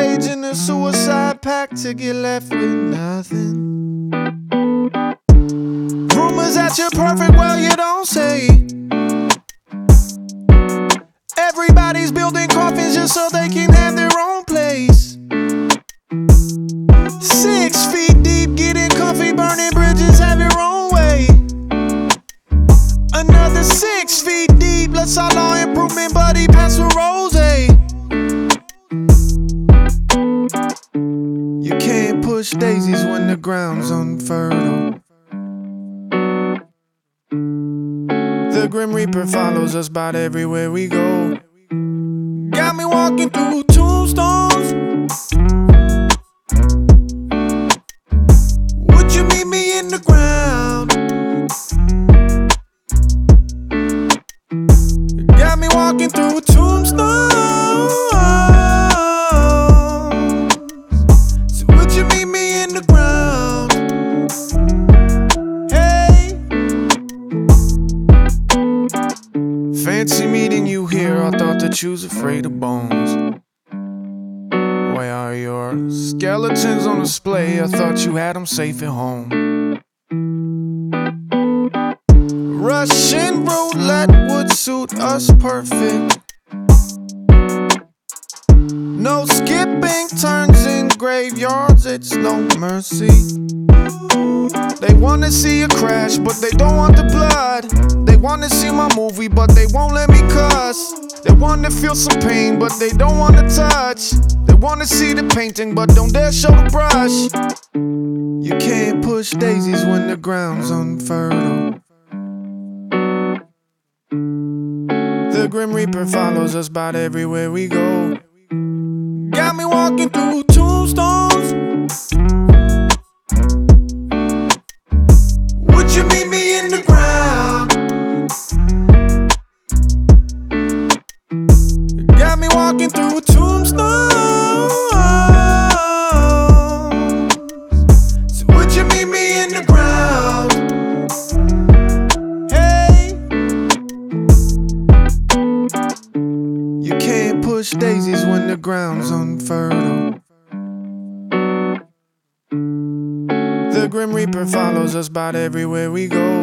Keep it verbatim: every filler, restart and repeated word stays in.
page in a suicide pact to get left with nothing. Rumors that you're perfect, well, you don't say. Everybody's building coffins just so they can have their own place. Six feet deep, getting comfy, burning bridges, have your own way. Another six feet deep, let's all law improvement, buddy, pass the rose. You can't push daisies when the ground's unfertile. The Grim Reaper follows us about everywhere we go. Got me walking through tombstones. Would you meet me in the ground? Got me walking through tombstones. So would you meet me in the ground? Hey, fancy meeting you here. I thought that you was afraid of bones. Why are your skeletons on display? I thought you had them safe at home. Russian roulette would suit us perfect. No skipping turns in graveyards, it's no mercy. They wanna see a crash, but they don't want the blood. They wanna see my movie, but they won't let me cuss. They wanna feel some pain, but they don't wanna touch. They wanna see the painting, but don't dare show the brush. You can't push daisies when the ground's unfertile. The Grim Reaper follows us about everywhere we go. Got me walking through tombstones. Would you meet me in the ground? Got me walking through tombstones. So would you meet me in the ground? Hey, you can't push daisies when the ground's unfertile. The Grim Reaper follows us about everywhere we go.